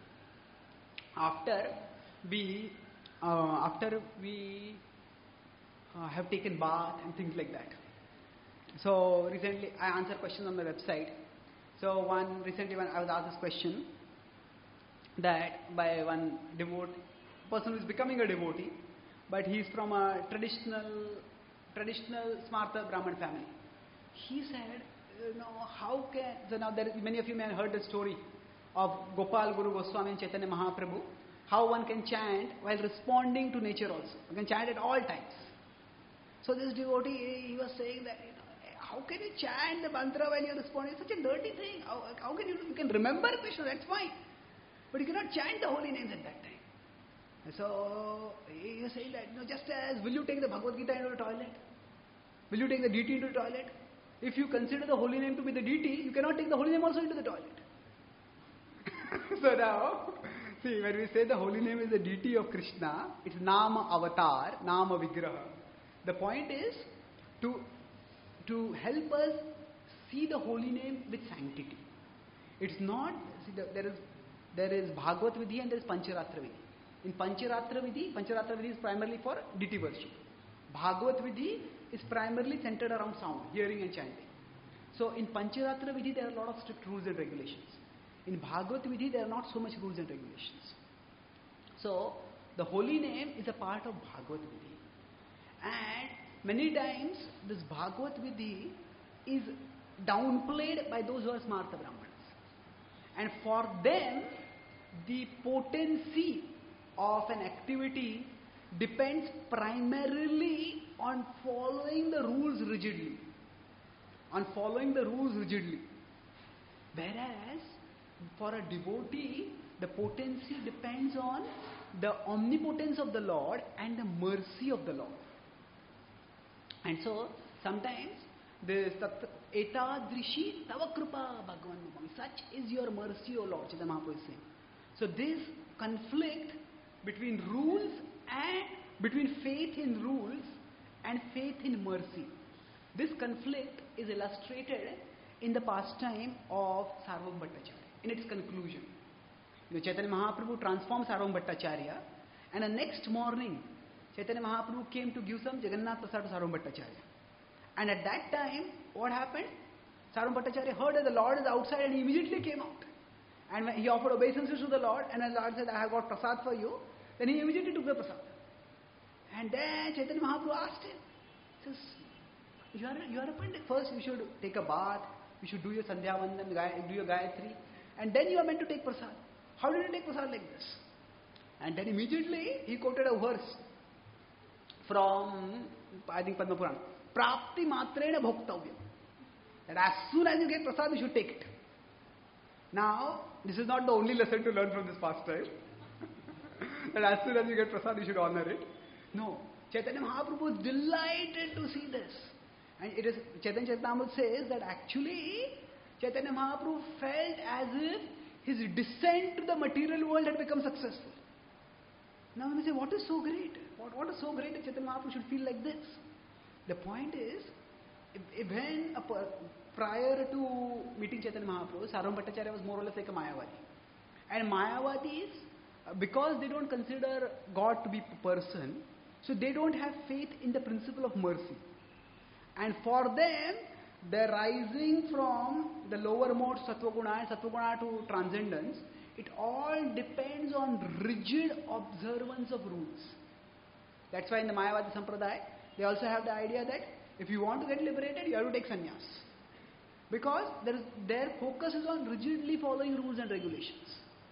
after we have taken bath and things like that. So recently I answered questions on the website. So recently I was asked this question that by one person who is becoming a devotee, but he is from a traditional Smarta Brahman family. He said, how can, so now many of you may have heard the story of Gopal Guru Goswami and Chaitanya Mahaprabhu, how one can chant while responding to nature also. You can chant at all times. So this devotee, he was saying that, how can you chant the mantra when you are responding? It's such a dirty thing. How can you can remember Krishna, that's fine. But you cannot chant the holy names at that time. So he was saying that, just as, will you take the Bhagavad Gita into the toilet? Will you take the deity into the toilet? If you consider the holy name to be the deity, you cannot take the holy name also into the toilet. So now, see, when we say the holy name is the deity of Krishna, it's Nama Avatar, Nama Vigraha. The point is to help us see the holy name with sanctity. It's not, see, there is Bhagavad Vidhi and there is Pancharatra Vidhi. In Pancharatra Vidhi is primarily for deity worship. Bhagavad Vidhi is primarily centered around sound, hearing and chanting. So in Pancharatra Vidhi there are a lot of strict rules and regulations. In Bhagavad Vidhi there are not so much rules and regulations. So the holy name is a part of Bhagavad Vidhi. And many times this Bhagavad Vidhi is downplayed by those who are Smarta Brahmanas. And for them, the potency of an activity depends primarily on following the rules rigidly. Whereas, for a devotee, the potency depends on the omnipotence of the Lord and the mercy of the Lord. And so, sometimes, this etadrishi tava kripa bhagavan, such is your mercy, O Lord, Chaitanya Mahaprabhu is saying. So this conflict between rules and between faith in rules and faith in mercy. This conflict is illustrated in the pastime of Sarvam Bhattacharya, in its conclusion. Chaitanya Mahaprabhu transformed Sarvam Bhattacharya, and the next morning, Chaitanya Mahaprabhu came to give some Jagannath Prasad to Sarvam Bhattacharya. And at that time, what happened? Sarvam Bhattacharya heard that the Lord is outside and he immediately came out. And when he offered obeisances to the Lord, and the Lord said, I have got prasad for you, then he immediately took the prasad. And then Chaitanya Mahaprabhu asked him, he says, you are a Pandit. First you should take a bath, you should do your Sandhya Vandan, do your Gayatri, and then you are meant to take prasad. How did you take prasad like this? And then immediately he quoted a verse from, I think, Padma Purana. Prapti matrena bhoktavya. That as soon as you get prasad, you should take it. Now, this is not the only lesson to learn from this pastime. That as soon as you get prasad, you should honor it. No. Chaitanya Mahaprabhu is delighted to see this. And it is, Chaitanya Charitamrita says that actually, Chaitanya Mahaprabhu felt as if his descent to the material world had become successful. Now when we say, what is so great? What is so great that Chaitanya Mahaprabhu should feel like this? The point is, when prior to meeting Chaitanya Mahaprabhu, Sarvam Bhattacharya was more or less like a Mayavadi. And Mayavadis, because they don't consider God to be a person, so they don't have faith in the principle of mercy. And for them, the rising from the lower modes, Sattva Guna and Sattva Guna to transcendence, it all depends on rigid observance of rules. That's why in the Mayavadi Sampradaya, they also have the idea that if you want to get liberated, you have to take sannyas. Because their focus is on rigidly following rules and regulations.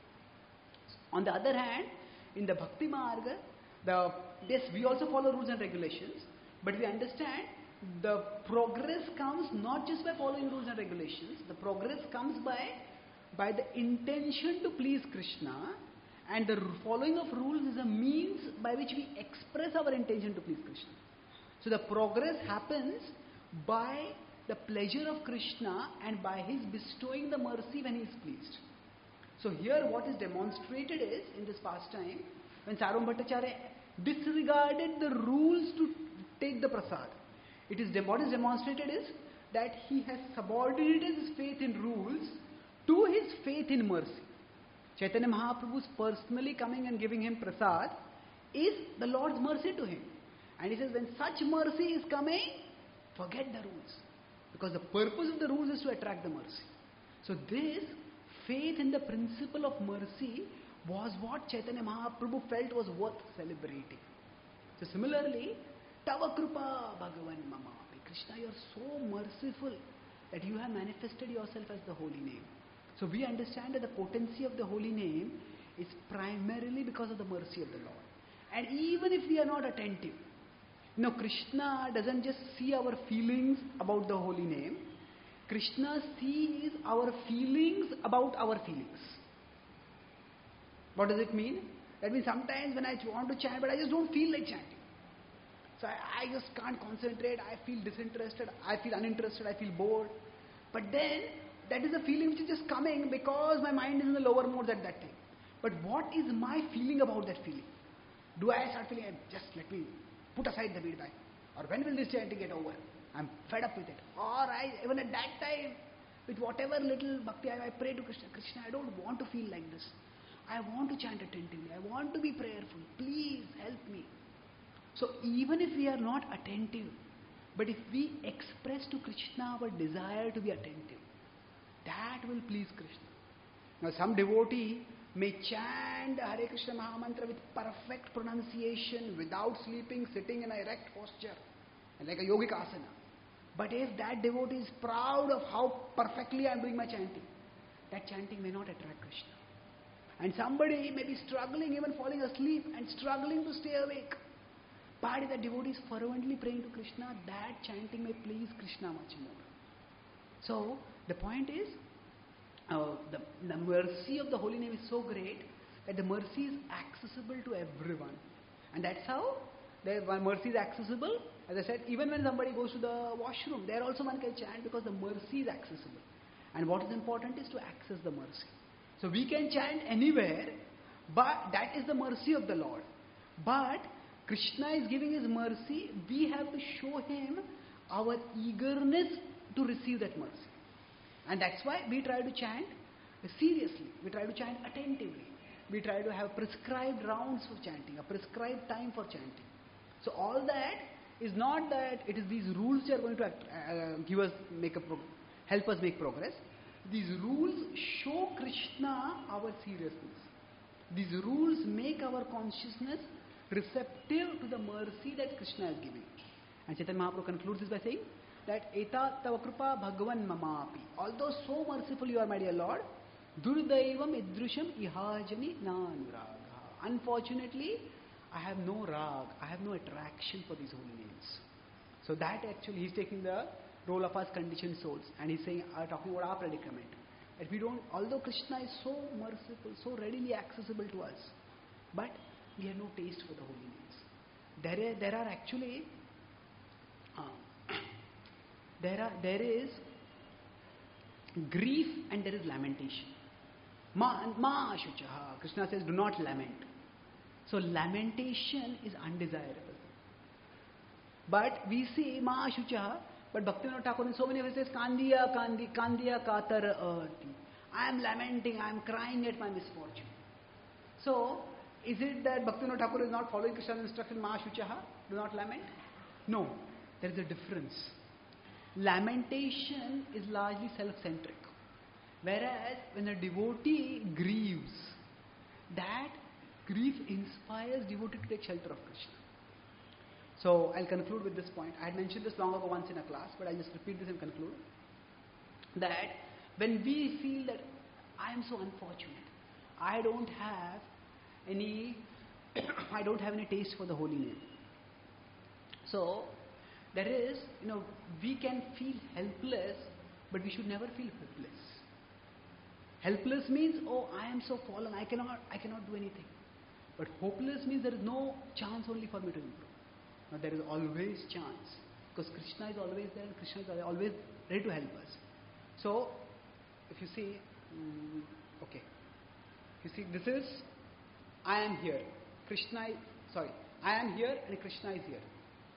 On the other hand, in the Bhakti Marga, yes, we also follow rules and regulations, but we understand the progress comes not just by following rules and regulations, the progress comes by the intention to please Krishna, and the following of rules is a means by which we express our intention to please Krishna. So the progress happens by the pleasure of Krishna and by his bestowing the mercy when he is pleased. So here what is demonstrated is, in this pastime, when Sarvam Bhattacharya disregarded the rules to take the prasad, what is demonstrated is that he has subordinated his faith in rules to his faith in mercy. Chaitanya Mahaprabhu's personally coming and giving him prasad is the Lord's mercy to him. And he says, when such mercy is coming, forget the rules. Because the purpose of the rules is to attract the mercy. So this faith in the principle of mercy was what Chaitanya Mahaprabhu felt was worth celebrating. So similarly, Tava Krupa Bhagavan Mama. Krishna, you are so merciful that you have manifested yourself as the holy name. So we understand that the potency of the holy name is primarily because of the mercy of the Lord. And even if we are not attentive, Krishna doesn't just see our feelings about the holy name. Krishna sees our feelings about our feelings. What does it mean? That means sometimes when I want to chant, but I just don't feel like chanting. So I just can't concentrate, I feel disinterested, I feel uninterested, I feel bored. But then, that is a feeling which is just coming because my mind is in the lower modes at that time. But what is my feeling about that feeling? Do I start feeling, just let me put aside the bead bag? Or when will this chanting get over? I'm fed up with it. Or even at that time, with whatever little bhakti I pray to Krishna, Krishna, I don't want to feel like this. I want to chant attentively. I want to be prayerful. Please help me. So even if we are not attentive, but if we express to Krishna our desire to be attentive, that will please Krishna. Now some devotee may chant Hare Krishna Mahamantra with perfect pronunciation, without sleeping, sitting in an erect posture, like a yogic asana. But if that devotee is proud of how perfectly I am doing my chanting, that chanting may not attract Krishna. And somebody may be struggling, even falling asleep and struggling to stay awake. But if the devotee is fervently praying to Krishna, that chanting may please Krishna much more. So, the point is, the mercy of the holy name is so great that the mercy is accessible to everyone. And that's how the mercy is accessible. As I said, even when somebody goes to the washroom, there also one can chant because the mercy is accessible. And what is important is to access the mercy. So we can chant anywhere, but that is the mercy of the Lord. But Krishna is giving his mercy, we have to show him our eagerness to receive that mercy. And that's why we try to chant seriously, we try to chant attentively, we try to have prescribed rounds for chanting, a prescribed time for chanting. So all that is not that it is these rules that are going to help us make progress. These rules show Krishna our seriousness. These rules make our consciousness receptive to the mercy that Krishna is giving. And Chaitanya Mahaprabhu concludes this by saying that Eta tava kripa bhagavan mamapi. Although so merciful you are, my dear Lord, Durdaivam idrusham ihajani nanuraga. Unfortunately, I have no rag, I have no attraction for these holy names. So that actually, he's taking the role of us conditioned souls, and he's saying, talking about our predicament. That we don't, although Krishna is so merciful, so readily accessible to us, but we have no taste for the holy names. There are actually, there is grief and there is lamentation. Ma shuchaha. Krishna says, do not lament. So lamentation is undesirable. But we see Ma shuchaha, but Bhaktivinoda Thakur in so many ways says, Kandiya, Kandiya katar arti. I am lamenting, I am crying at my misfortune. So, is it that Bhaktivinoda Thakur is not following Krishna's instruction, Ma shuchaha, do not lament? No, there is a difference. Lamentation is largely self-centric. Whereas when a devotee grieves, that grief inspires devotee to take shelter of Krishna. So I'll conclude with this point. I had mentioned this long ago once in a class, but I'll just repeat this and conclude. That when we feel that I am so unfortunate, I don't have any taste for the holy name. So there is, we can feel helpless, but we should never feel hopeless. Helpless means, oh, I am so fallen, I cannot do anything. But hopeless means there is no chance only for me to improve. Now there is always chance, because Krishna is always there and Krishna is always ready to help us. So, if you see, this is, I am here. I am here and Krishna is here.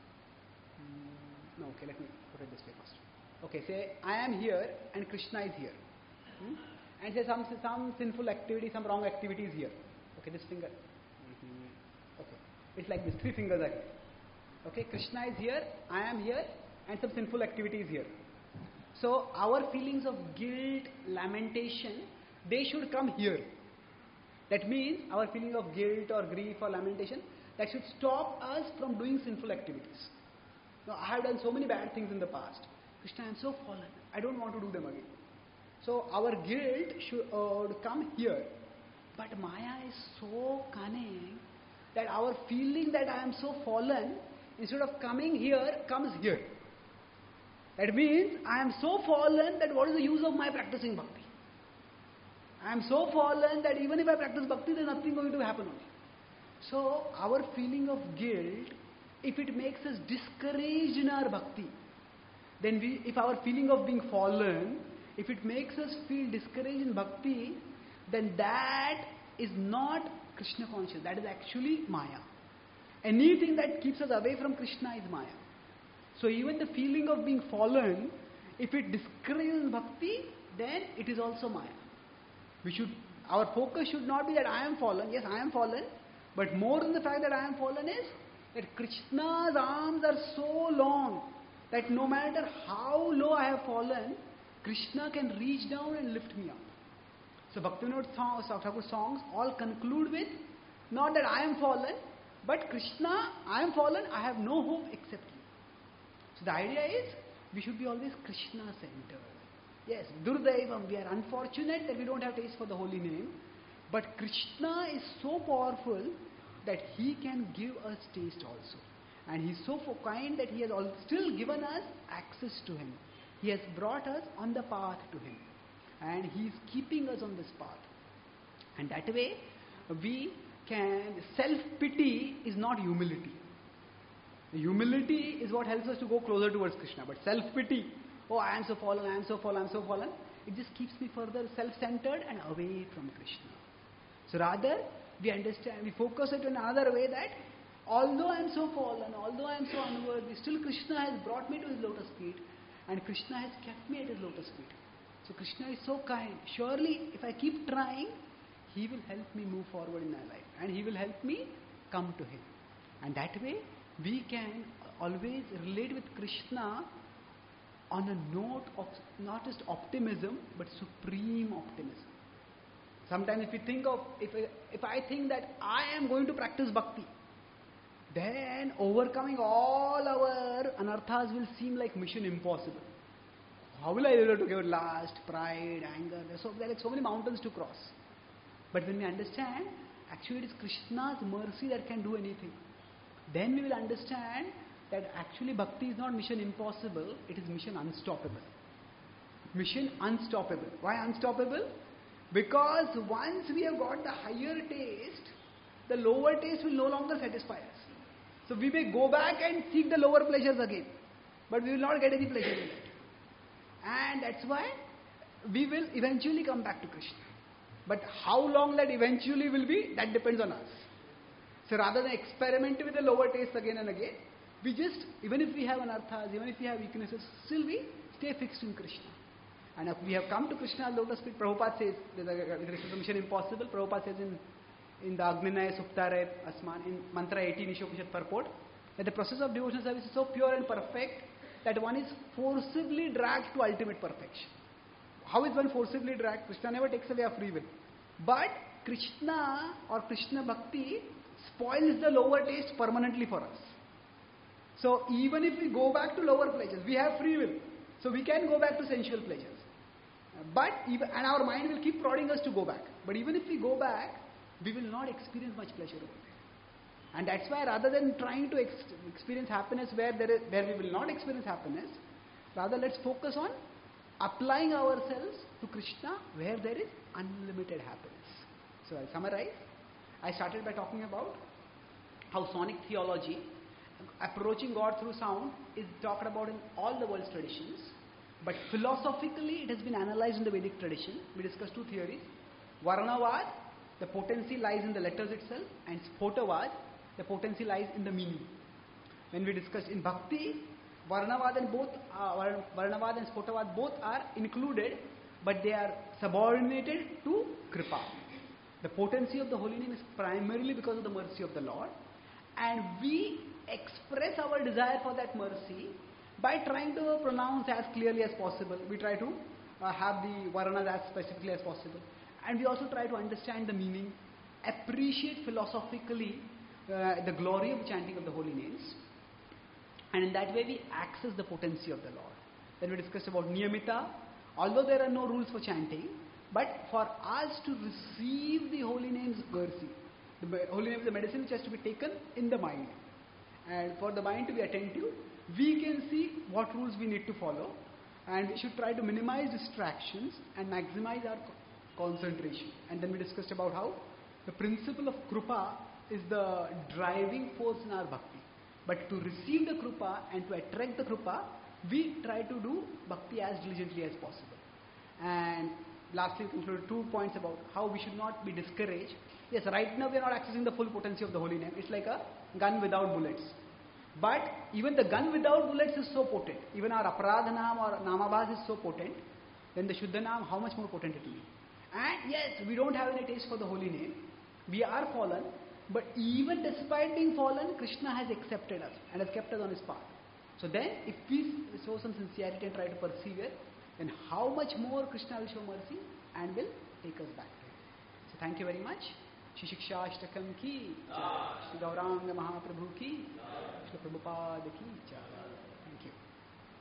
Let me put it this way first. Okay, say, I am here and Krishna is here. And say some sinful activity, some wrong activity is here. Okay, this finger. Okay, it's like this, 3 fingers are here. Okay, Krishna is here, I am here, and some sinful activity is here. So our feelings of guilt, lamentation, they should come here. That means our feeling of guilt or grief or lamentation, that should stop us from doing sinful activities. Now, I have done so many bad things in the past. Krishna, I am so fallen. I don't want to do them again. So our guilt should come here. But Maya is so cunning that our feeling that I am so fallen, instead of coming here, comes here. That means I am so fallen that what is the use of my practicing bhakti? I am so fallen that even if I practice bhakti, there is nothing going to happen only. So our feeling of guilt, if it makes us discouraged in our bhakti, then if our feeling of being fallen, if it makes us feel discouraged in bhakti, then that is not Krishna conscious. That is actually Maya. Anything that keeps us away from Krishna is Maya. So even the feeling of being fallen, if it discourages bhakti, then it is also Maya. Our focus should not be that I am fallen. Yes, I am fallen. But more than the fact that I am fallen is that Krishna's arms are so long that no matter how low I have fallen, Krishna can reach down and lift me up. So Bhaktivinoda Thakur's songs all conclude with, not that I am fallen, but Krishna, I am fallen, I have no hope except you. So the idea is, we should be always Krishna-centered. Yes, Durdaivam, we are unfortunate that we don't have taste for the holy name, but Krishna is so powerful that he can give us taste also. And he is so kind that he has still given us access to him. He has brought us on the path to him. And he is keeping us on this path. And that way, self-pity is not humility. Humility is what helps us to go closer towards Krishna. But self-pity, oh, I am so fallen, I am so fallen, I am so fallen, it just keeps me further self-centered and away from Krishna. So rather, we focus it in another way that although I am so fallen, although I am so unworthy, still Krishna has brought me to his lotus feet, and Krishna has kept me at his lotus feet. So Krishna is so kind. Surely, if I keep trying, he will help me move forward in my life, and he will help me come to him. And that way, we can always relate with Krishna on a note of not just optimism, but supreme optimism. Sometimes if I think that I am going to practice bhakti, then overcoming all our anarthas will seem like mission impossible. How will I be able to get lust, pride, anger? There are so many mountains to cross. But when we understand, actually it is Krishna's mercy that can do anything, then we will understand that actually bhakti is not mission impossible, it is mission unstoppable. Mission unstoppable. Why unstoppable? Because once we have got the higher taste, the lower taste will no longer satisfy us. So we may go back and seek the lower pleasures again, but we will not get any pleasure in it. And that's why we will eventually come back to Krishna. But how long that eventually will be, that depends on us. So rather than experiment with the lower taste again and again, we just, even if we have anarthas, even if we have weaknesses, still we stay fixed in Krishna. And if we have come to Krishna's lotus feet, Prabhupada says, this is a mission impossible. Prabhupada says in the Agninaya Suptare Asman, in Mantra 18 Ishopanishad purport, that the process of devotional service is so pure and perfect that one is forcibly dragged to ultimate perfection. How is one forcibly dragged? Krishna never takes away our free will. But Krishna or Krishna Bhakti spoils the lower taste permanently for us. So even if we go back to lower pleasures, we have free will. So we can go back to sensual pleasures. And our mind will keep prodding us to go back. But even if we go back, we will not experience much pleasure over there. And that's why rather than trying to experience happiness where we will not experience happiness, rather let's focus on applying ourselves to Krishna where there is unlimited happiness. So I'll summarize. I started by talking about how sonic theology, approaching God through sound, is talked about in all the world's traditions. But philosophically, it has been analyzed in the Vedic tradition. We discussed two theories. Varnavad, the potency lies in the letters itself, and Spotavad, the potency lies in the meaning. When we discussed in Bhakti, Varnavad and Spotavad both are included, but they are subordinated to Kripa. The potency of the holy name is primarily because of the mercy of the Lord, and we express our desire for that mercy by trying to pronounce as clearly as possible. We try to have the Varnas as specifically as possible, and we also try to understand the meaning, appreciate philosophically the glory of chanting of the holy names, and in that way we access the potency of the Lord. Then we discussed about Niyamita. Although there are no rules for chanting, but for us to receive the holy name's mercy, the holy name is the medicine which has to be taken in the mind. And for the mind to be attentive, we can see what rules we need to follow, and we should try to minimize distractions and maximize our concentration. And then we discussed about how the principle of Krupa is the driving force in our bhakti. But to receive the Krupa and to attract the Krupa, we try to do bhakti as diligently as possible. And lastly, we concluded 2 points about how we should not be discouraged. Yes, right now we are not accessing the full potency of the holy name. It's like a gun without bullets. But even the gun without bullets is so potent. Even our Aparadhanam or Namabhas is so potent. Then the Shuddhanam, how much more potent it will be. And yes, we don't have any taste for the holy name. We are fallen. But even despite being fallen, Krishna has accepted us and has kept us on his path. So then, if we show some sincerity and try to persevere, then how much more Krishna will show mercy and will take us back to him. So thank you very much. Shri Shiksha Ashtakam ki, Shri Gauranga Mahaprabhu ki, Shri Prabhupada ki.